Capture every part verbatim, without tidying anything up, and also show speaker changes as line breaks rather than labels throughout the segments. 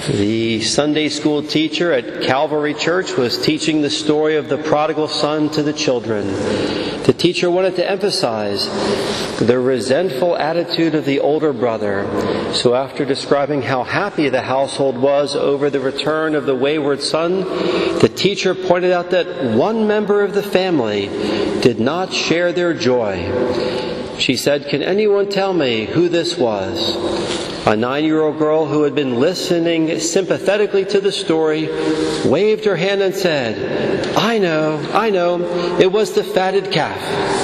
The Sunday school teacher at Calvary Church was teaching the story of the prodigal son to the children. The teacher wanted to emphasize the resentful attitude of the older brother. So after describing how happy the household was over the return of the wayward son, the teacher pointed out that one member of the family did not share their joy. She said, "Can anyone tell me who this was?" A nine-year-old girl who had been listening sympathetically to the story waved her hand and said, I know, I know, it was the fatted calf."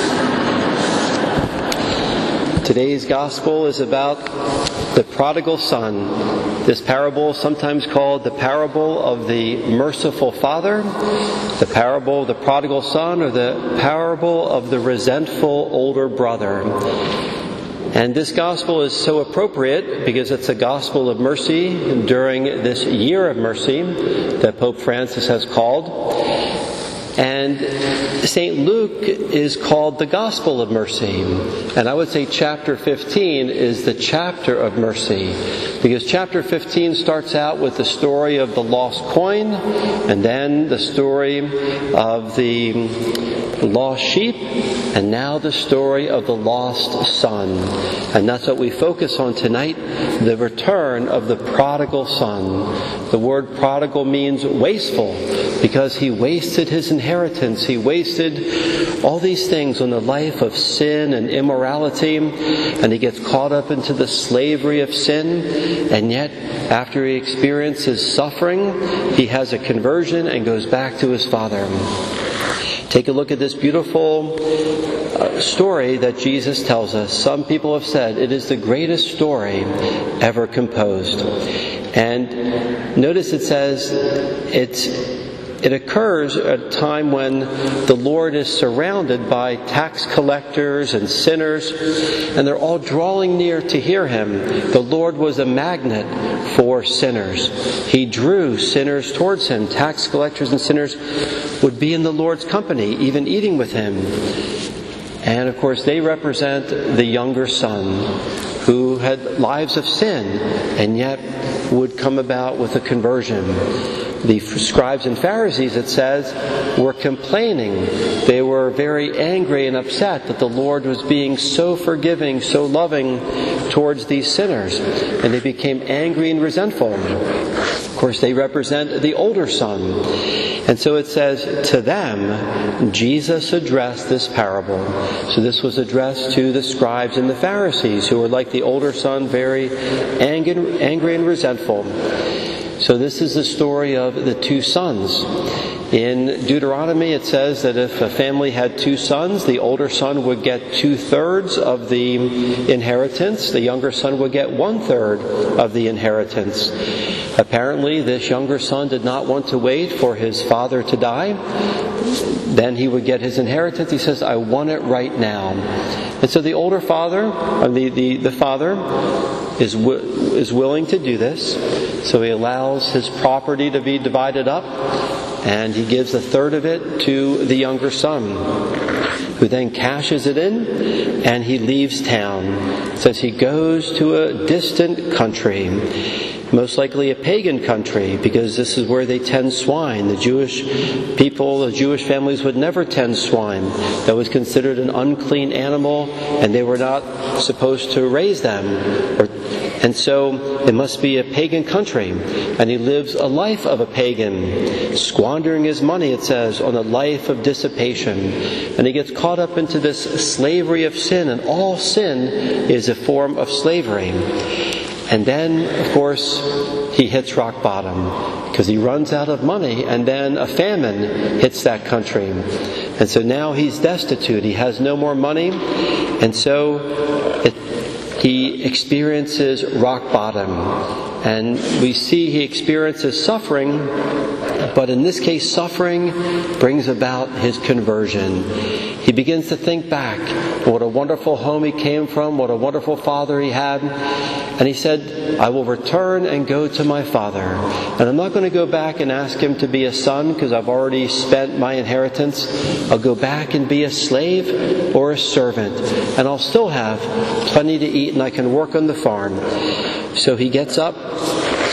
Today's gospel is about the prodigal son. This parable is sometimes called the parable of the merciful father, the parable of the prodigal son, or the parable of the resentful older brother. And this gospel is so appropriate because it's a gospel of mercy during this year of mercy that Pope Francis has called. And Saint Luke is called the Gospel of Mercy. And I would say chapter fifteen is the chapter of mercy, because chapter fifteen starts out with the story of the lost coin, and then the story of the lost sheep, and now the story of the lost son. And that's what we focus on tonight, the return of the prodigal son. The word prodigal means wasteful, because he wasted his inheritance. He wasted all these things on the life of sin and immorality, and he gets caught up into the slavery of sin, and yet after he experiences suffering, he has a conversion and goes back to his father. Take a look at this beautiful uh, story that Jesus tells us. Some people have said it is the greatest story ever composed. And notice it says it's It occurs at a time when the Lord is surrounded by tax collectors and sinners, and they're all drawing near to hear Him. The Lord was a magnet for sinners. He drew sinners towards Him. Tax collectors and sinners would be in the Lord's company, even eating with Him. And of course, they represent the younger son, who had lives of sin, and yet would come about with a conversion. The scribes and Pharisees, it says, were complaining. They were very angry and upset that the Lord was being so forgiving, so loving towards these sinners. And they became angry and resentful. Of course, they represent the older son. And so it says, to them, Jesus addressed this parable. So this was addressed to the scribes and the Pharisees, who were like the older son, very angry and resentful. So this is the story of the two sons. In Deuteronomy it says that if a family had two sons, the older son would get two-thirds of the inheritance. The younger son would get one-third of the inheritance. Apparently this younger son did not want to wait for his father to die. Then he would get his inheritance. He says, I want it right now. And so the older father, or the, the, the father, is is willing to do this. So he allows his property to be divided up, and he gives a third of it to the younger son, who then cashes it in, and he leaves town. It says he goes to a distant country, most likely a pagan country, because this is where they tend swine. The Jewish people, the Jewish families would never tend swine. That was considered an unclean animal, and they were not supposed to raise them. Or, and so it must be a pagan country. And he lives a life of a pagan, squandering his money, it says, on a life of dissipation. And he gets caught up into this slavery of sin, and all sin is a form of slavery. And then, of course, he hits rock bottom, because he runs out of money, and then a famine hits that country. And so now he's destitute. He has no more money, and so it, he experiences rock bottom. And we see he experiences suffering, but in this case, suffering brings about his conversion. He begins to think back, what a wonderful home he came from, what a wonderful father he had. And he said, I will return and go to my father. And I'm not going to go back and ask him to be a son, because I've already spent my inheritance. I'll go back and be a slave or a servant. And I'll still have plenty to eat, and I can work on the farm. So he gets up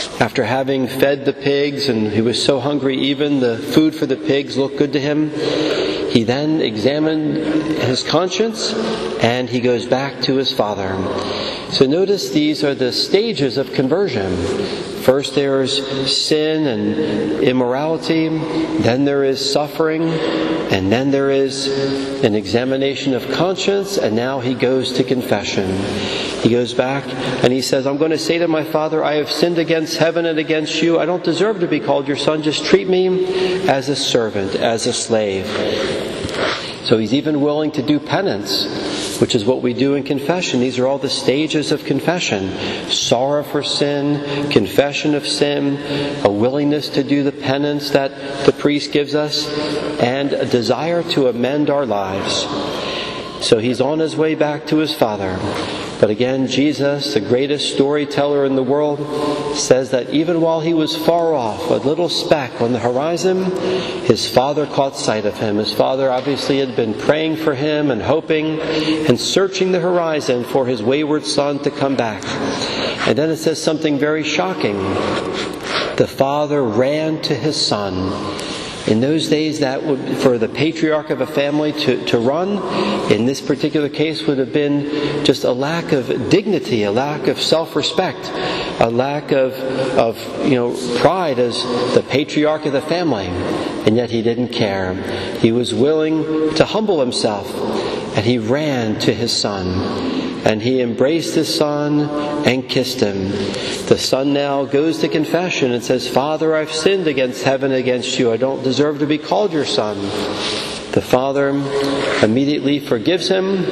After having fed the pigs, and he was so hungry even the food for the pigs looked good to him, he then examined his conscience and he goes back to his Father. So notice these are the stages of conversion. First there's sin and immorality, then there is suffering, and then there is an examination of conscience, and now he goes to confession. He goes back and he says, I'm going to say to my Father, I have sinned against heaven and against you. I don't deserve to be called your son. Just treat me as a servant, as a slave. So he's even willing to do penance, which is what we do in confession. These are all the stages of confession. Sorrow for sin, confession of sin, a willingness to do the penance that the priest gives us, and a desire to amend our lives. So he's on his way back to his Father. But again, Jesus, the greatest storyteller in the world, says that even while he was far off, a little speck on the horizon, his Father caught sight of him. His Father obviously had been praying for him and hoping and searching the horizon for his wayward son to come back. And then it says something very shocking. The Father ran to his Son. In those days, that would, for the patriarch of a family to, to run, in this particular case, would have been just a lack of dignity, a lack of self-respect, a lack of, of you know, pride as the patriarch of the family. And yet he didn't care. He was willing to humble himself, and he ran to his son. And he embraced his son and kissed him. The son now goes to confession and says, Father, I've sinned against heaven and against you. I don't deserve to be called your son. The Father immediately forgives him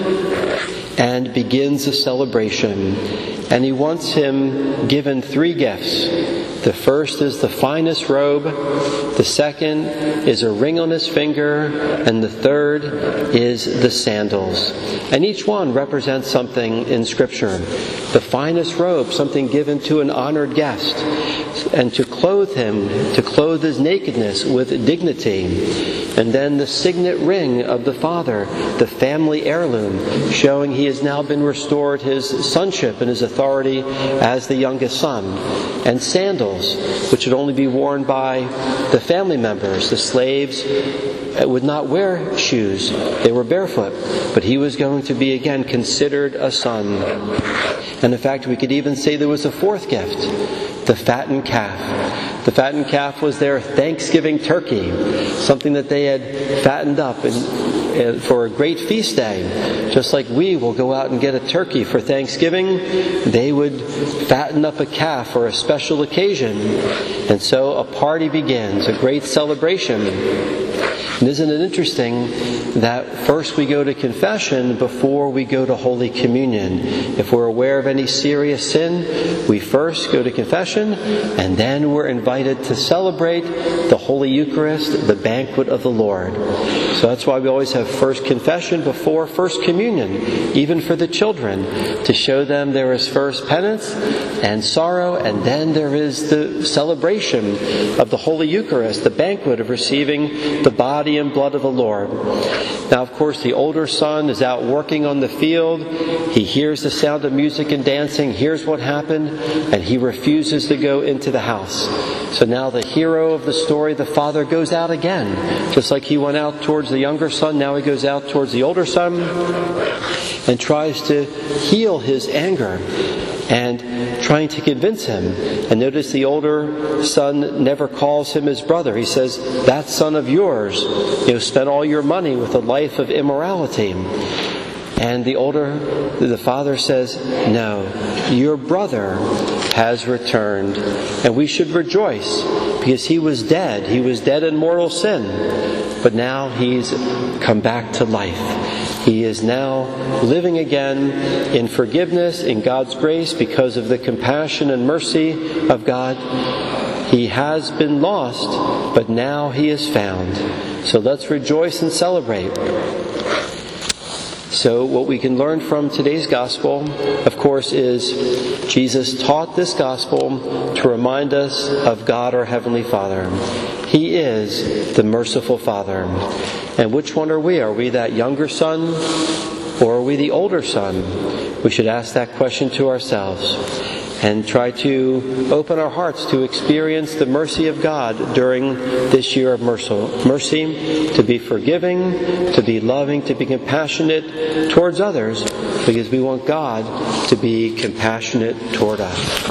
and begins a celebration. And he wants him given three gifts. The first is the finest robe, the second is a ring on his finger, and the third is the sandals. And each one represents something in Scripture. The finest robe, something given to an honored guest, and to clothe him, to clothe his nakedness with dignity. And then the signet ring of the Father, the family heirloom, showing he has now been restored his sonship and his authority as the youngest son. And sandals, which would only be worn by the family members. The slaves would not wear shoes. They were barefoot. But he was going to be again considered a son. And in fact, we could even say there was a fourth gift, the fattened calf. The fattened calf was their Thanksgiving turkey, something that they had fattened up and, uh, for a great feast day. Just like we will go out and get a turkey for Thanksgiving, they would fatten up a calf for a special occasion. And so a party begins, a great celebration. And isn't it interesting that first we go to confession before we go to Holy Communion? If we're aware of any serious sin, we first go to confession, and then we're invited to celebrate the Holy Eucharist, the banquet of the Lord. So that's why we always have first confession before first communion, even for the children, to show them there is first penance and sorrow, and then there is the celebration of the Holy Eucharist, the banquet of receiving the body and blood of the Lord. Now, of course, the older son is out working on the field. He hears the sound of music and dancing, hears what happened, and he refuses to go into the house. So now the hero of the story, the father, goes out again. Just like he went out towards the younger son, now he goes out towards the older son and tries to heal his anger and trying to convince him. And notice the older son never calls him his brother. He says, that son of yours, you know, spent all your money with a life of immorality. And the older, the father says, no, your brother has returned. And we should rejoice because he was dead. He was dead in mortal sin. But now he's come back to life. He is now living again in forgiveness, in God's grace, because of the compassion and mercy of God. He has been lost, but now he is found. So let's rejoice and celebrate. So what we can learn from today's gospel, of course, is Jesus taught this gospel to remind us of God our Heavenly Father. He is the merciful Father. And which one are we? Are we that younger son, or are we the older son? We should ask that question to ourselves. and try to open our hearts to experience the mercy of God during this year of mercy, to be forgiving, to be loving, to be compassionate towards others, because we want God to be compassionate toward us.